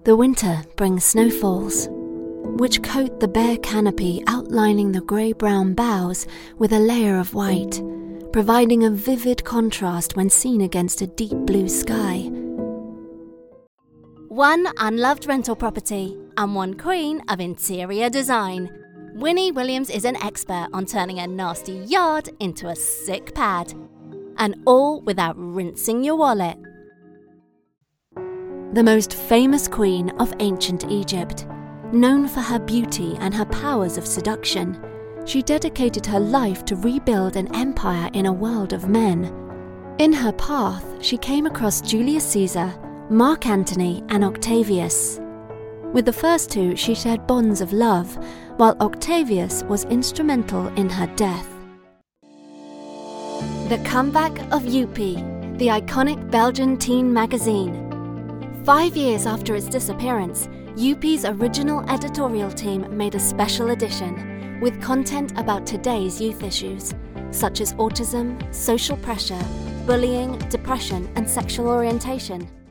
The winter brings snowfalls, which coat the bare canopy, outlining the grey-brown boughs with a layer of white, providing a vivid contrast when seen against a deep blue sky. One unloved rental property and one queen of interior design. Winnie Williams is an expert on turning a nasty yard into a sick pad. And all without rinsing your wallet. The most famous queen of ancient Egypt, known for her beauty and her powers of seduction, she dedicated her life to rebuild an empire in a world of men. In her path, she came across Julius Caesar, Mark Antony, and Octavius. With the first two, she shared bonds of love, while Octavius was instrumental in her death. The comeback of Youpi, the iconic Belgian teen magazine. 5 years after its disappearance, Youpi's original editorial team made a special edition with content about today's youth issues, such as autism, social pressure, bullying, depression, and sexual orientation.